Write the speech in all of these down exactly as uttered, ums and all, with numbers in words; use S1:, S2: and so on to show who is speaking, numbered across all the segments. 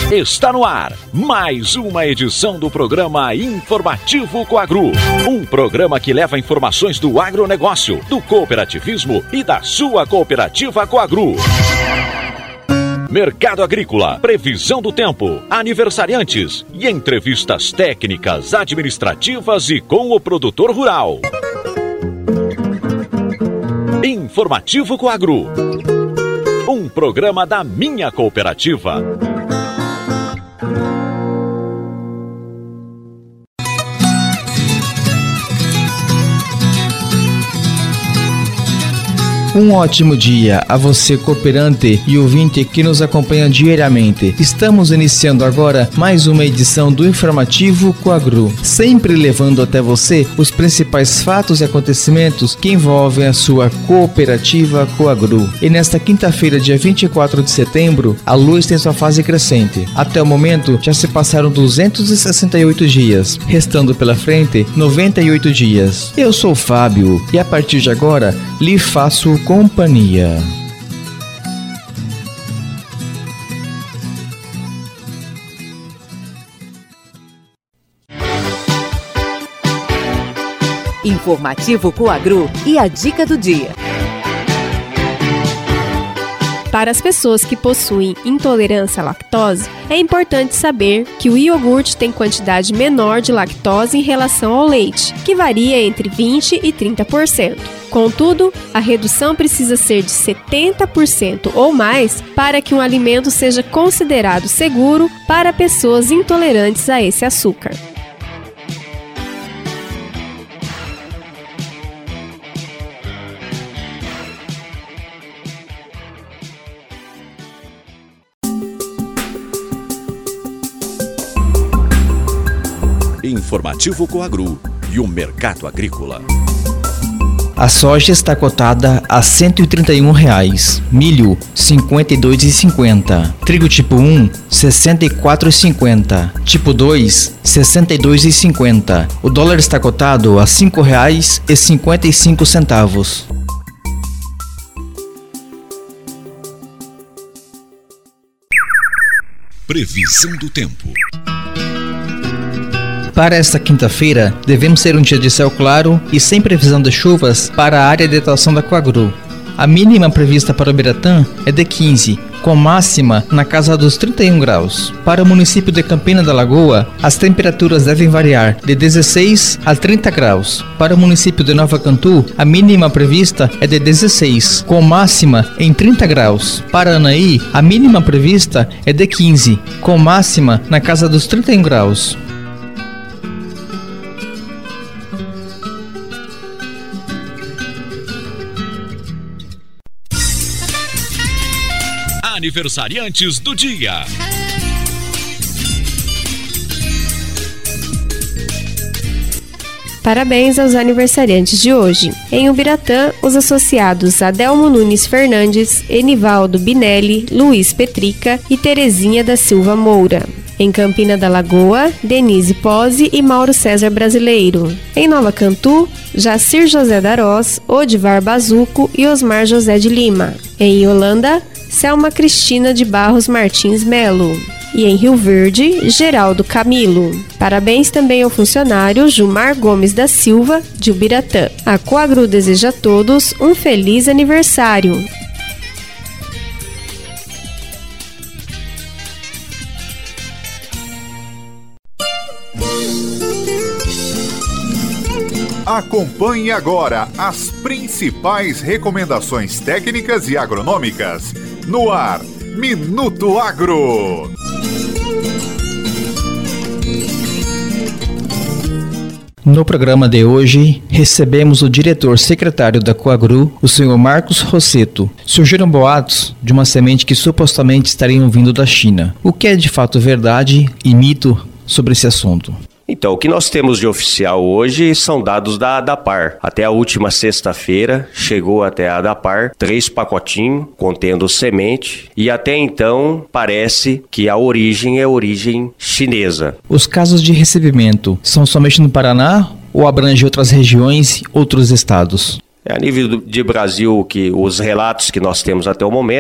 S1: Está no ar mais uma edição do programa Informativo Coagro. Um programa que leva informações do agronegócio, do cooperativismo e da sua cooperativa Coagro. Mercado agrícola, previsão do tempo, aniversariantes e entrevistas técnicas, administrativas e com o produtor rural. Informativo Coagro. Um programa da minha cooperativa.
S2: Um ótimo dia a você, cooperante e ouvinte que nos acompanha diariamente. Estamos iniciando agora mais uma edição do Informativo Coagro, sempre levando até você os principais fatos e acontecimentos que envolvem a sua cooperativa Coagro. E nesta quinta-feira, dia vinte e quatro de setembro, a luz tem sua fase crescente. Até o momento, já se passaram duzentos e sessenta e oito dias, restando pela frente noventa e oito dias. Eu sou o Fábio e a partir de agora, lhe faço companhia.
S3: Informativo Coagro e a dica do dia.
S4: Para as pessoas que possuem intolerância à lactose, é importante saber que o iogurte tem quantidade menor de lactose em relação ao leite, que varia entre vinte e trinta por cento. Contudo, a redução precisa ser de setenta por cento ou mais para que um alimento seja considerado seguro para pessoas intolerantes a esse açúcar.
S1: Informativo Coagro e o mercado agrícola.
S2: A soja está cotada a cento e trinta e um reais, milho cinquenta e dois reais e cinquenta centavos, trigo tipo um sessenta e quatro reais e cinquenta centavos, tipo dois sessenta e dois reais e cinquenta centavos. O dólar está cotado a cinco reais e cinquenta e cinco centavos.
S1: Previsão do tempo.
S2: Para esta quinta-feira, devemos ter um dia de céu claro e sem previsão de chuvas para a área de atuação da Coagro. A mínima prevista para o Biratã é de quinze, com máxima na casa dos trinta e um graus. Para o município de Campina da Lagoa, as temperaturas devem variar de dezesseis a trinta graus. Para o município de Nova Cantu, a mínima prevista é de dezesseis, com máxima em trinta graus. Para Anaí, a mínima prevista é de quinze, com máxima na casa dos trinta e um graus.
S1: Aniversariantes do dia.
S4: Parabéns aos aniversariantes de hoje. Em Ubiratã, os associados Adelmo Nunes Fernandes, Enivaldo Binelli, Luiz Petrica e Terezinha da Silva Moura. Em Campina da Lagoa, Denise Pose e Mauro César Brasileiro. Em Nova Cantu, Jacir José Darós, Odivar Bazuco e Osmar José de Lima. Em Holanda, Selma Cristina de Barros Martins Melo. E em Rio Verde, Geraldo Camilo. Parabéns também ao funcionário Gilmar Gomes da Silva, de Ubiratã. A Coagro deseja a todos um feliz aniversário.
S5: Acompanhe agora as principais recomendações técnicas e agronômicas. No ar, Minuto Agro.
S2: No programa de hoje, recebemos o diretor secretário da Coagro, o senhor Marcos Rosseto. Surgiram boatos de uma semente que supostamente estariam vindo da China. O que é de fato verdade e mito sobre esse assunto?
S6: Então, o que nós temos de oficial hoje são dados da ADAPAR. Até a última sexta-feira, chegou até a ADAPAR três pacotinhos contendo semente e até então parece que a origem é origem chinesa.
S2: Os casos de recebimento são somente no Paraná ou abrange outras regiões e outros estados?
S6: É a nível de Brasil que os relatos que nós temos até o momento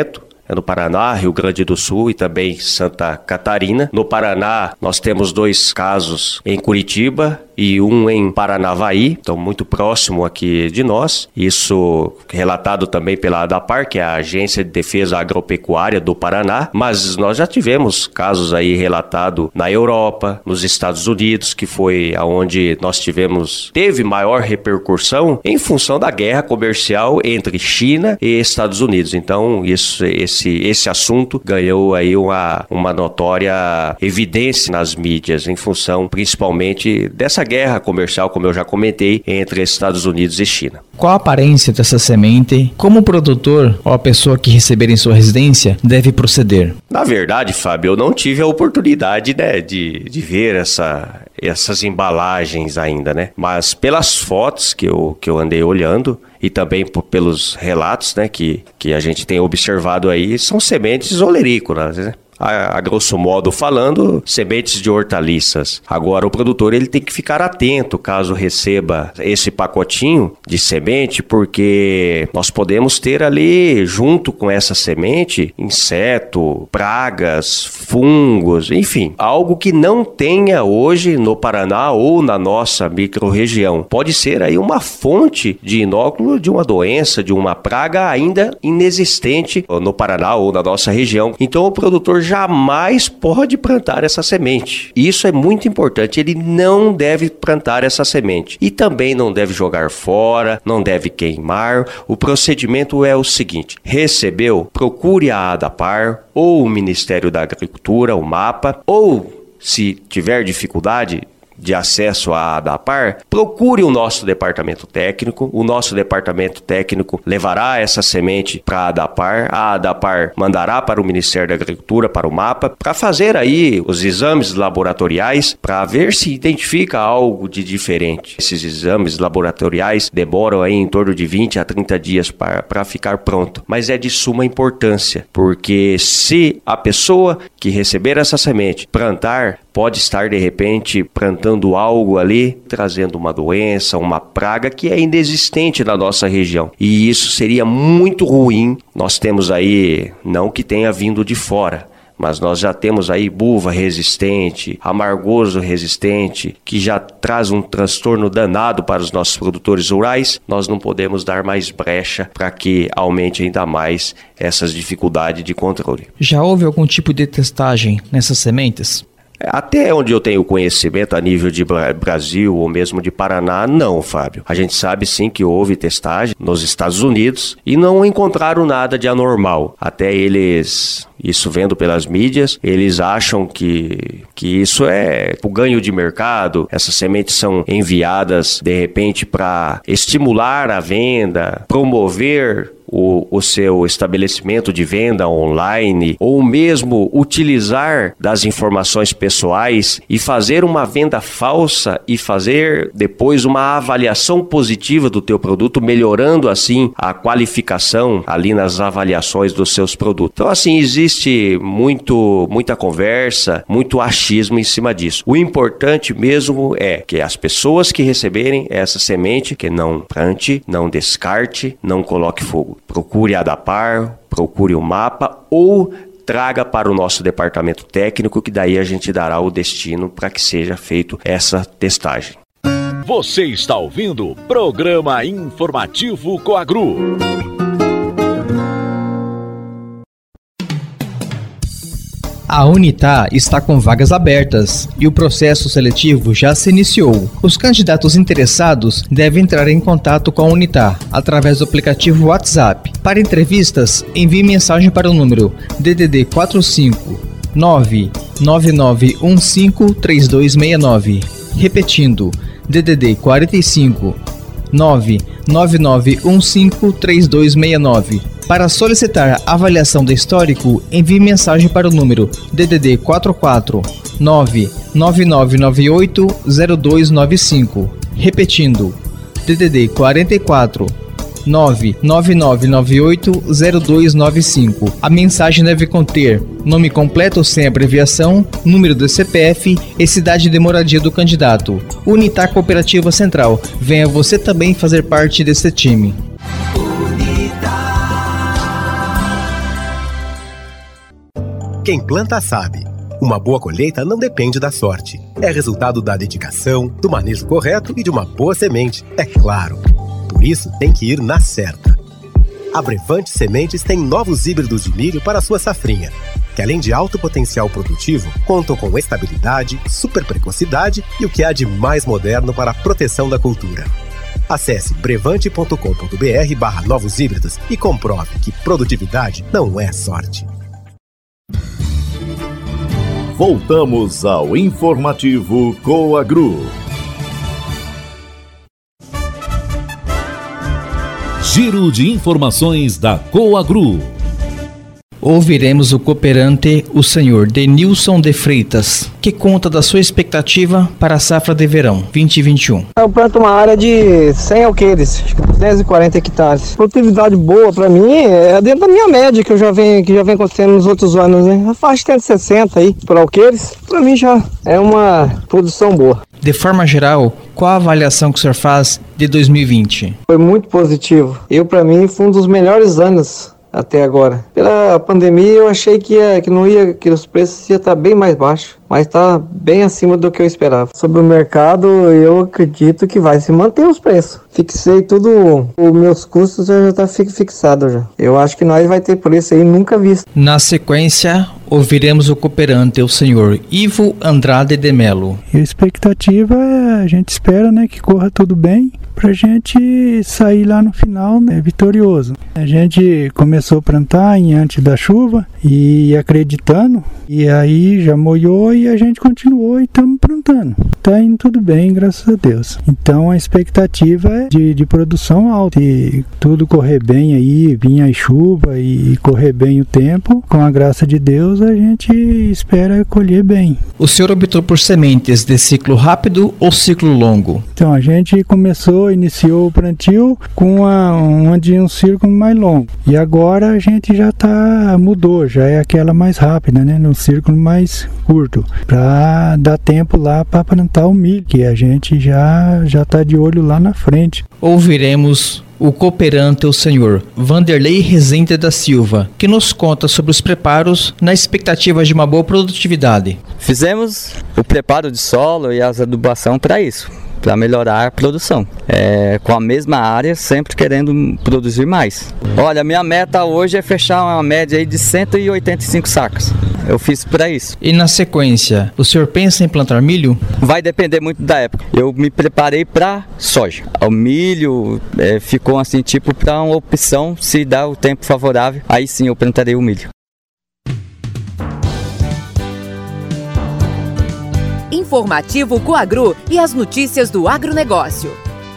S6: é no Paraná, Rio Grande do Sul e também Santa Catarina. No Paraná, nós temos dois casos em Curitiba e um em Paranavaí, então muito próximo aqui de nós. Isso relatado também pela ADAPAR, que é a Agência de Defesa Agropecuária do Paraná, mas nós já tivemos casos aí relatados na Europa, nos Estados Unidos, que foi aonde nós tivemos, teve maior repercussão em função da guerra comercial entre China e Estados Unidos. Então, isso, esse, esse assunto ganhou aí uma, uma notória evidência nas mídias, em função principalmente dessa guerra comercial, como eu já comentei, entre Estados Unidos e China.
S2: Qual a aparência dessa semente? Como o produtor ou a pessoa que receber em sua residência deve proceder?
S6: Na verdade, Fábio, eu não tive a oportunidade, né, de, de ver essa, essas embalagens ainda, né? Mas pelas fotos que eu, que eu andei olhando e também por, pelos relatos, né, que, que a gente tem observado aí, são sementes olerícolas, né? A, a grosso modo falando, sementes de hortaliças. Agora, o produtor ele tem que ficar atento caso receba esse pacotinho de semente, porque nós podemos ter ali, junto com essa semente, inseto, pragas, fungos, enfim, algo que não tenha hoje no Paraná ou na nossa microrregião. Pode ser aí uma fonte de inóculo de uma doença, de uma praga ainda inexistente no Paraná ou na nossa região. Então, o produtor jamais pode plantar essa semente. Isso é muito importante. Ele não deve plantar essa semente. E também não deve jogar fora, não deve queimar. O procedimento é o seguinte: recebeu, procure a ADAPAR ou o Ministério da Agricultura, o MAPA, ou se tiver dificuldade de acesso à ADAPAR, procure o nosso departamento técnico. O nosso departamento técnico levará essa semente para a ADAPAR. A ADAPAR mandará para o Ministério da Agricultura, para o MAPA, para fazer aí os exames laboratoriais para ver se identifica algo de diferente. Esses exames laboratoriais demoram aí em torno de vinte a trinta dias para ficar pronto, mas é de suma importância, porque se a pessoa que receber essa semente plantar, pode estar de repente plantando algo ali, trazendo uma doença, uma praga que é inexistente na nossa região. E isso seria muito ruim. Nós temos aí, não que tenha vindo de fora, mas nós já temos aí buva resistente, amargoso resistente, que já traz um transtorno danado para os nossos produtores rurais. Nós não podemos dar mais brecha para que aumente ainda mais essas dificuldades de controle.
S2: Já houve algum tipo de testagem nessas sementes?
S6: Até onde eu tenho conhecimento a nível de Brasil ou mesmo de Paraná, não, Fábio. A gente sabe sim que houve testagem nos Estados Unidos e não encontraram nada de anormal. Até eles, isso vendo pelas mídias, eles acham que, que isso é o ganho de mercado. Essas sementes são enviadas de repente para estimular a venda, promover O, o seu estabelecimento de venda online, ou mesmo utilizar das informações pessoais e fazer uma venda falsa e fazer depois uma avaliação positiva do teu produto, melhorando assim a qualificação ali nas avaliações dos seus produtos. Então assim, existe muito, muita conversa, muito achismo em cima disso. O importante mesmo é que as pessoas que receberem essa semente, que não plante, não descarte, não coloque fogo. Procure a ADAPAR, procure o MAPA ou traga para o nosso departamento técnico, que daí a gente dará o destino para que seja feito essa testagem.
S1: Você está ouvindo o programa informativo Coagru.
S2: A Unitá está com vagas abertas e o processo seletivo já se iniciou. Os candidatos interessados devem entrar em contato com a Unitá através do aplicativo WhatsApp. Para entrevistas, envie mensagem para o número D D D quatro cinco nove nove nove um cinco três dois seis nove. Repetindo, D D D quatro cinco nove nove nove um cinco três dois seis nove. Para solicitar avaliação de histórico, envie mensagem para o número D D D quatro quatro nove nove nove nove oito zero dois nove cinco. Repetindo, D D D quatro quatro nove nove nove nove oito zero dois nove cinco. A mensagem deve conter nome completo sem abreviação, número do C P F e cidade de moradia do candidato. Unitá Cooperativa Central. Venha você também fazer parte desse time.
S7: Quem planta sabe. Uma boa colheita não depende da sorte. É resultado da dedicação, do manejo correto e de uma boa semente, é claro. Por isso, tem que ir na certa. A Brevante Sementes tem novos híbridos de milho para a sua safrinha, que além de alto potencial produtivo, contam com estabilidade, super precocidade e o que há de mais moderno para a proteção da cultura. Acesse brevante ponto com ponto b r barra novos híbridos e comprove que produtividade não é sorte.
S5: Voltamos ao informativo Coagru.
S1: Giro de informações da Coagru.
S2: Ouviremos o cooperante, o senhor Denilson de Freitas, que conta da sua expectativa para a safra de verão vinte e vinte e um.
S8: Eu planto uma área de cem alqueires, acho que duzentos e quarenta hectares. Produtividade boa para mim é dentro da minha média que eu já venho, que já vem acontecendo nos outros anos, né? A faixa tem sessenta aí por alqueires, para mim já é uma produção boa.
S2: De forma geral, qual a avaliação que o senhor faz de dois mil e vinte?
S8: Foi muito positivo. Eu, para mim, foi um dos melhores anos até agora. Pela pandemia, eu achei que, ia, que não ia, que os preços iam estar bem mais baixos, mas está bem acima do que eu esperava. Sobre o mercado, eu acredito que vai se manter os preços. Fixei tudo, os meus custos já está fixado já. Eu acho que nós vai ter preço aí nunca visto.
S2: Na sequência, ouviremos o cooperante, o senhor Ivo Andrade de Melo.
S9: E a expectativa é, a gente espera, né, que corra tudo bem, pra gente sair lá no final, né, vitorioso. A gente começou a plantar em antes da chuva e acreditando, e aí já molhou e a gente continuou e estamos plantando. Tá indo tudo bem, graças a Deus. Então a expectativa é de, de produção alta. Se tudo correr bem aí, vir a chuva e correr bem o tempo, com a graça de Deus, a gente espera colher bem.
S2: O senhor optou por sementes de ciclo rápido ou ciclo longo?
S9: Então a gente começou, iniciou o plantio com uma, uma de um círculo mais longo. E agora a gente já tá, mudou, já é aquela mais rápida, né? No círculo mais curto, para dar tempo lá para plantar o milho, que a gente já já tá de olho lá na frente.
S2: Ouviremos o cooperante, o senhor Vanderlei Rezende da Silva, que nos conta sobre os preparos na expectativa de uma boa produtividade.
S10: Fizemos o preparo de solo e as adubação para isso, para melhorar a produção, é, com a mesma área, sempre querendo produzir mais. Olha, minha meta hoje é fechar uma média aí de cento e oitenta e cinco sacos. Eu fiz para isso.
S2: E na sequência, o senhor pensa em plantar milho?
S10: Vai depender muito da época. Eu me preparei para soja. O milho é, ficou assim, tipo, para uma opção, se dá o tempo favorável, aí sim eu plantarei o milho.
S3: Informativo Coagru e as notícias do agronegócio.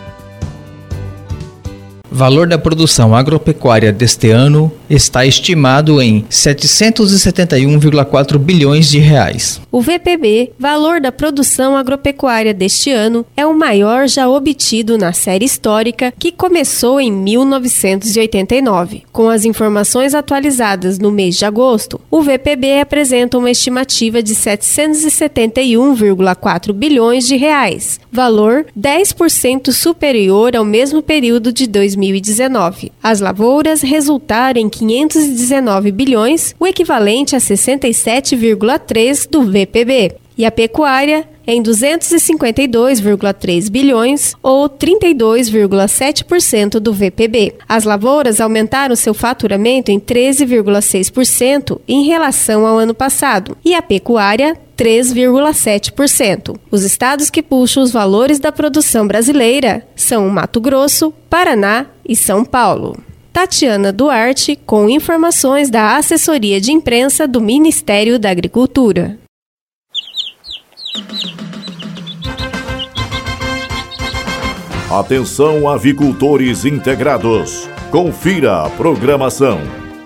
S2: Valor da produção agropecuária deste ano está estimado em setecentos e setenta e um vírgula quatro bilhões de reais.
S4: O V P B, valor da produção agropecuária deste ano, é o maior já obtido na série histórica que começou em mil novecentos e oitenta e nove. Com as informações atualizadas no mês de agosto, o V P B apresenta uma estimativa de setecentos e setenta e um vírgula quatro bilhões de reais, valor dez por cento superior ao mesmo período de dois mil e dezenove. As lavouras resultaram em quinhentos e dezenove bilhões, o equivalente a sessenta e sete vírgula três do V P B, e a pecuária em duzentos e cinquenta e dois vírgula três bilhões, ou trinta e dois vírgula sete por cento do V P B. As lavouras aumentaram seu faturamento em treze vírgula seis por cento em relação ao ano passado, e a pecuária três vírgula sete por cento. Os estados que puxam os valores da produção brasileira são Mato Grosso, Paraná e São Paulo. Tatiana Duarte, com informações da assessoria de imprensa do Ministério da Agricultura.
S5: Atenção, avicultores integrados. Confira a programação.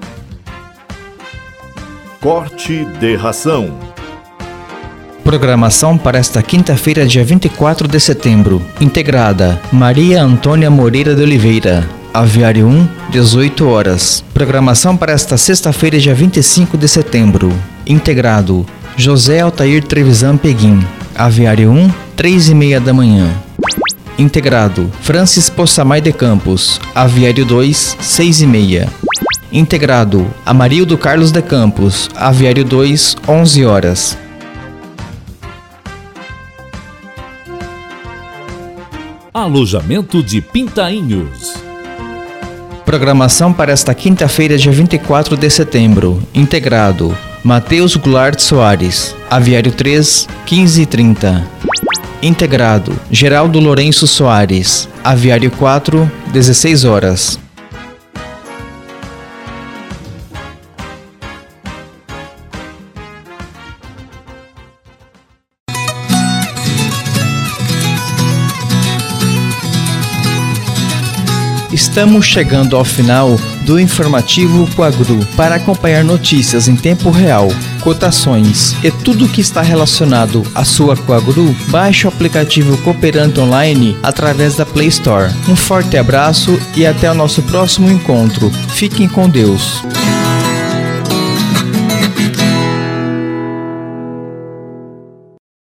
S5: Corte de ração.
S2: Programação para esta quinta-feira, dia vinte e quatro de setembro. Integrada: Maria Antônia Moreira de Oliveira. Aviário um, dezoito horas. Programação para esta sexta-feira, dia vinte e cinco de setembro. Integrado: José Altair Trevisan Peguim. Aviário um, três e meia da manhã. Integrado: Francis Possamay de Campos. Aviário dois, seis e meia. Integrado, Amarildo Carlos de Campos, Aviário dois, onze horas.
S1: Alojamento de Pintainhos.
S2: Programação para esta quinta-feira, dia vinte e quatro de setembro. Integrado, Matheus Goulart Soares, Aviário três, quinze e trinta. Integrado, Geraldo Lourenço Soares, Aviário quatro, dezesseis horas. Estamos chegando ao final do informativo Coagru. Para acompanhar notícias em tempo real, cotações e tudo que está relacionado à sua Coagru, baixe o aplicativo Cooperante Online através da Play Store. Um forte abraço e até o nosso próximo encontro. Fiquem com Deus.